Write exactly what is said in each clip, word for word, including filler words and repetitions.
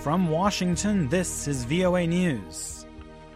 From Washington, this is V O A News.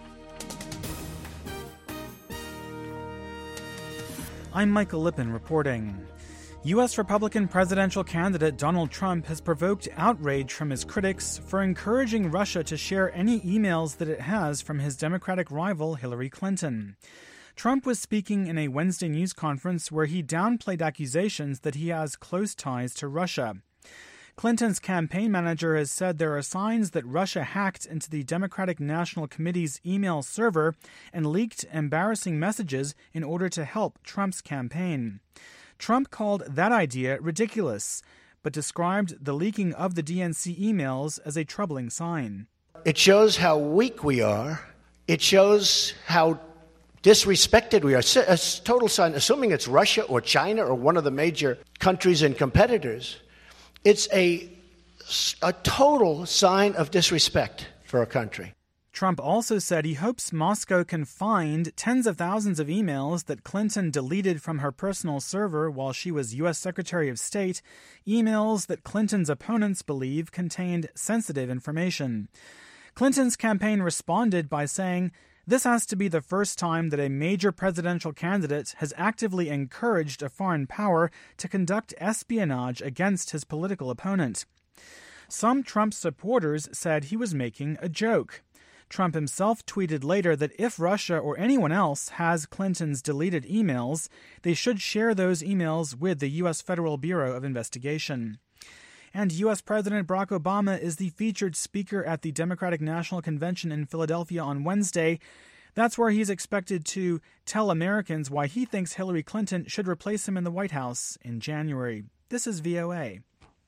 I'm Michael Lippin reporting. U S Republican presidential candidate Donald Trump has provoked outrage from his critics for encouraging Russia to share any emails that it has from his Democratic rival Hillary Clinton. Trump was speaking in a Wednesday news conference where he downplayed accusations that he has close ties to Russia. Clinton's campaign manager has said there are signs that Russia hacked into the Democratic National Committee's email server and leaked embarrassing messages in order to help Trump's campaign. Trump called that idea ridiculous, but described the leaking of the D N C emails as a troubling sign. It shows how weak we are. It shows how disrespected we are. A total sign, assuming it's Russia or China or one of the major countries and competitors, it's a, a total sign of disrespect for our country. Trump also said he hopes Moscow can find tens of thousands of emails that Clinton deleted from her personal server while she was U S Secretary of State, emails that Clinton's opponents believe contained sensitive information. Clinton's campaign responded by saying, "This has to be the first time that a major presidential candidate has actively encouraged a foreign power to conduct espionage against his political opponent." Some Trump supporters said he was making a joke. Trump himself tweeted later that if Russia or anyone else has Clinton's deleted emails, they should share those emails with the U S Federal Bureau of Investigation. And U S President Barack Obama is the featured speaker at the Democratic National Convention in Philadelphia on Wednesday. That's where he's expected to tell Americans why he thinks Hillary Clinton should replace him in the White House in January. This is V O A.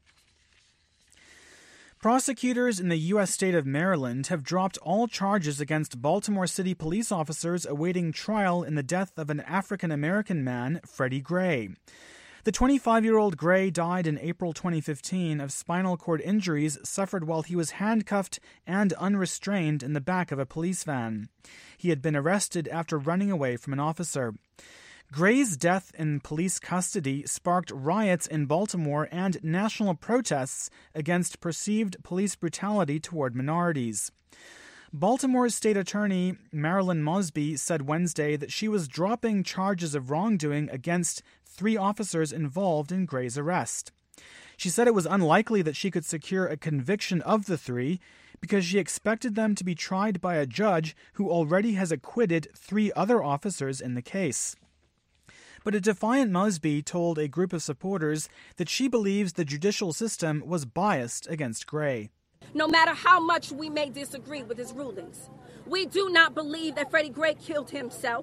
Prosecutors in the U S state of Maryland have dropped all charges against Baltimore City police officers awaiting trial in the death of an African-American man, Freddie Gray. The twenty-five-year-old Gray died in April twenty fifteen of spinal cord injuries suffered while he was handcuffed and unrestrained in the back of a police van. He had been arrested after running away from an officer. Gray's death in police custody sparked riots in Baltimore and national protests against perceived police brutality toward minorities. Baltimore's state attorney, Marilyn Mosby, said Wednesday that she was dropping charges of wrongdoing against three officers involved in Gray's arrest. She said it was unlikely that she could secure a conviction of the three because she expected them to be tried by a judge who already has acquitted three other officers in the case. But a defiant Mosby told a group of supporters that she believes the judicial system was biased against Gray. No matter how much we may disagree with his rulings, we do not believe that Freddie Gray killed himself.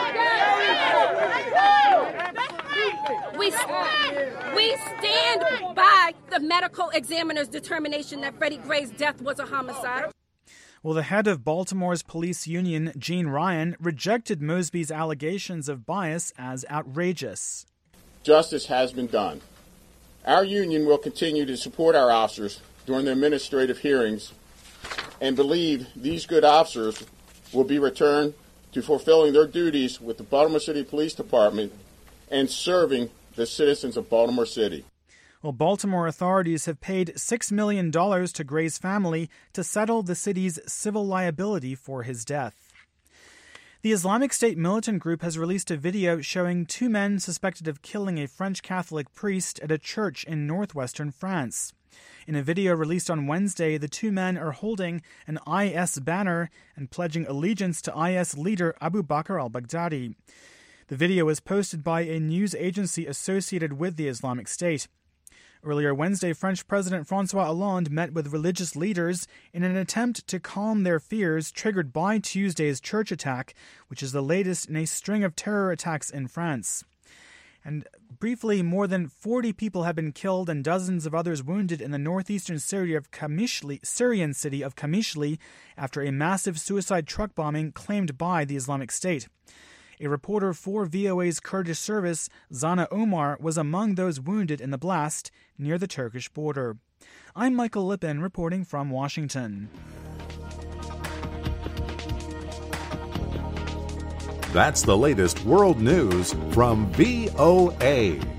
We, we stand by the medical examiner's determination that Freddie Gray's death was a homicide. Well, the head of Baltimore's police union, Gene Ryan, rejected Mosby's allegations of bias as outrageous. Justice has been done. Our union will continue to support our officers during their administrative hearings and believe these good officers will be returned to fulfilling their duties with the Baltimore City Police Department and serving the citizens of Baltimore City. Well, Baltimore authorities have paid six million dollars to Gray's family to settle the city's civil liability for his death. The Islamic State militant group has released a video showing two men suspected of killing a French Catholic priest at a church in northwestern France. In a video released on Wednesday, the two men are holding an I S banner and pledging allegiance to I S leader Abu Bakr al-Baghdadi. The video was posted by a news agency associated with the Islamic State. Earlier Wednesday, French President François Hollande met with religious leaders in an attempt to calm their fears triggered by Tuesday's church attack, which is the latest in a string of terror attacks in France. And briefly, more than forty people have been killed and dozens of others wounded in the northeastern Syria of Qamishli, Syrian city of Qamishli after a massive suicide truck bombing claimed by the Islamic State. A reporter for V O A's Kurdish service, Zana Omar, was among those wounded in the blast near the Turkish border. I'm Michael Lippin reporting from Washington. That's the latest world news from V O A.